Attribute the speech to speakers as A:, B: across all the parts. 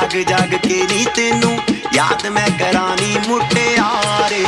A: जाग जाग के नी तेनू याद मैं करानी मुटियारे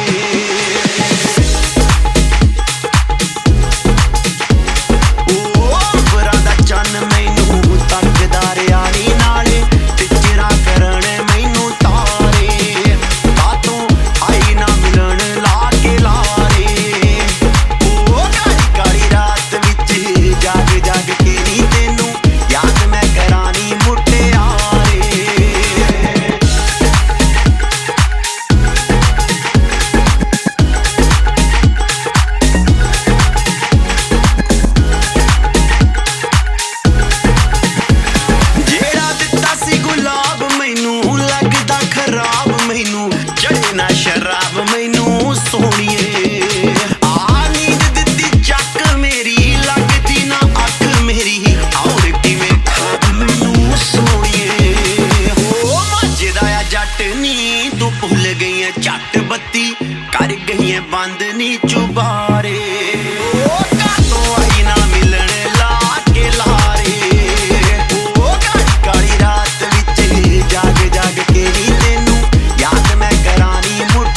A: शराब मैनू सोहणीए आ नींद दित्ती चक मेरी लगदी ना अख मेरी और किवें खाब मैनू सोहणीए ओ मजदा आ जट नी तू भुल गई है झट बत्ती कर गई है बंद नी चुबारे ओ कातों आई ना मिलन ला के लारे ओ काली काली रात विच जाग जाग के नी तेनू याद मैं करानी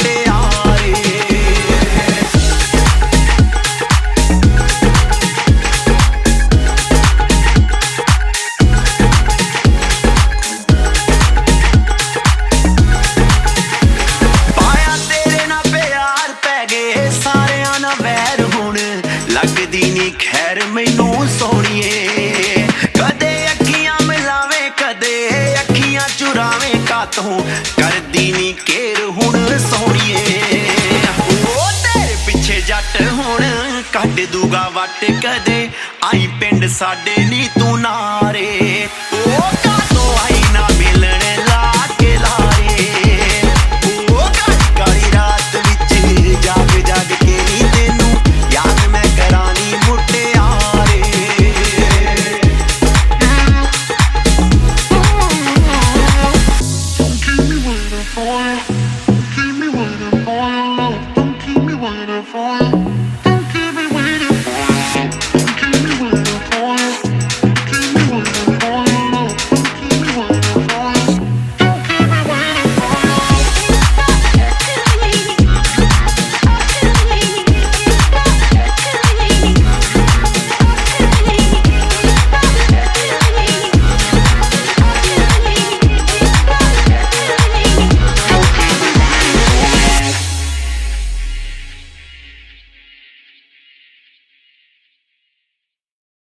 A: लगदी नी खैर मैनू सोहणीए कदे अखियां मिलावे कदे अखियां चुरावे कातों करदी नी केर हुण सोहणीए ओ तेरे पिछे जट हुण कढ दूगा वट कदे आई पिंड साडे नी तू नारे ओ